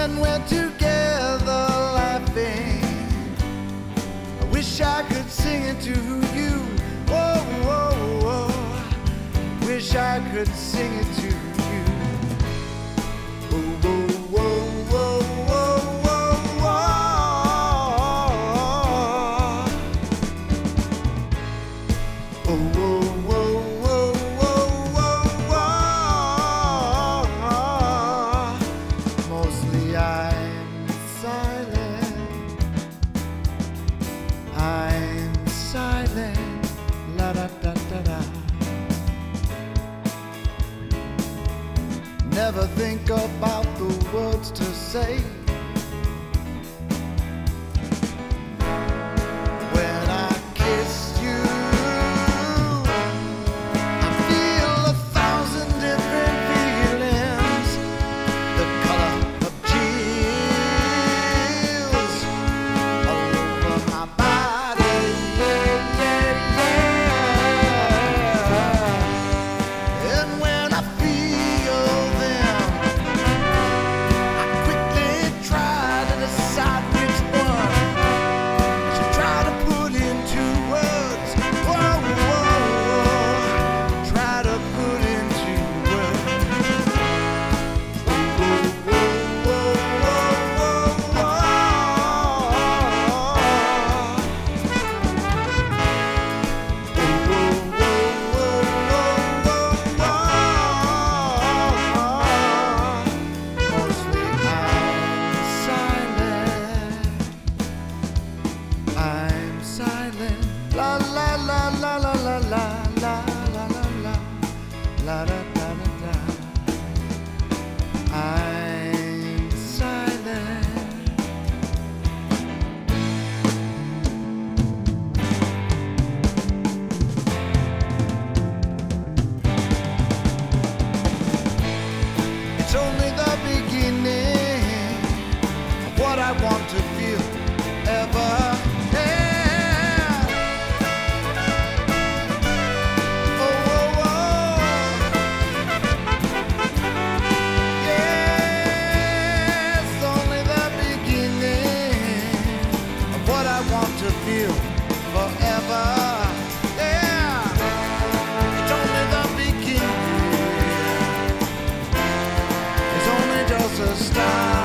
when we're together laughing. I wish I could sing it to you. Whoa, whoa, whoa. Wish I could sing it to you. Whoa, whoa, whoa, whoa, whoa, whoa. Oh, whoa, whoa, whoa, whoa, whoa. Mostly I'm silent. I'm silent. La da da da da. Never think about the words to say. When I kiss you, I feel 1,000 different feelings. The color of chills all over my body. Yeah, yeah, yeah. And when I feel them, I quickly try to decide which one I should try to put into words. Whoa, whoa, whoa. Try to put into words. Whoa, whoa, whoa, whoa, whoa, Mostly I'm silent. La la la la la la la la la la la la da da da da. I'm silent. It's only the beginning of what I want to feel ever. Yeah. Oh, oh, oh. Yeah, it's only the beginning of what I want to feel forever. Yeah, it's only the beginning. It's only just a start.